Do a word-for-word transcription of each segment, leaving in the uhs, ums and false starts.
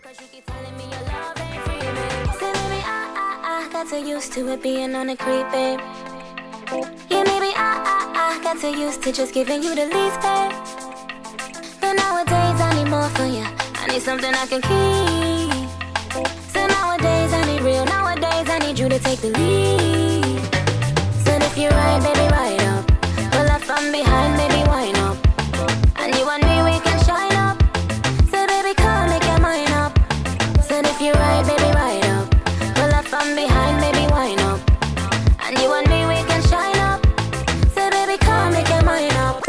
Cause you keep telling me your love ain't free, babe. Say, baby, I, I, I got so used to it being on the creep, babe. Yeah, maybe I, I, I got so used to just giving you the least, babe. But nowadays I need more from you. I need something I can keep. So nowadays I need real. Nowadays I need you to take the lead. Said if you're right, baby, right up. Pull up from behind, baby, wind up. And you and me, we can shine up. Said baby, come make your mind up. Said if you're right, baby, right up. Pull up from behind, baby, wind up. And you and me, we can shine up. Said baby, come make your mind up.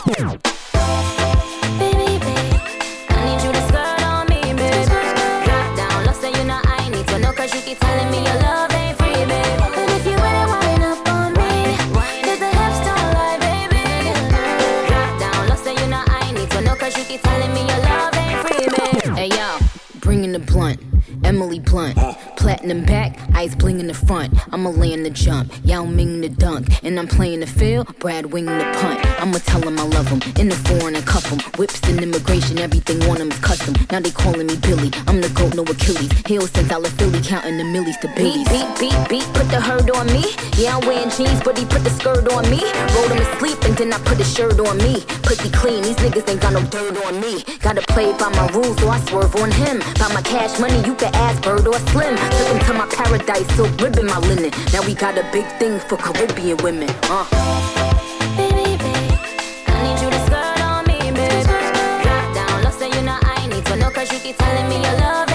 Baby, babe, I need you to skirt on me, babe. Drop down, look, say you know I need to know. Cause you keep telling me your love ain't free, babe. But if you really wind up on me, cause the hips don't lie, baby. Drop down, look, say you know I need to know. Cause you keep telling me your love ain't free, babe. Hey yo, bringing the blunt, Emily Blunt. Platinum back, ice bling in the front. I'ma lay in the jump, Yao Ming the dunk. And I'm playing the field, Brad Wing the punt. I'ma tell him I love him, in the foreign and cuff him. Whips and immigration, everything on him is custom. Now they calling me Billy, I'm the GOAT, no Achilles. Heel since I left Philly, counting the millies to billies. Beat, beat, beat, beat, put the hurt on me. Yeah, I'm wearing jeans, but he put the skirt on me. Rolled him asleep and then I put the shirt on me. Pussy clean, these niggas ain't got no dirt on me. Gotta play by my rules, so I swerve on him. By my cash money, you can ask Bird or Slim. Took him to my paradise, silk ribbon my linen. Now we got a big thing for Caribbean women. Uh. Baby, babe, I need you to skirt on me, babe. Drop down, look, say you know I need to know. Cause you keep telling me your love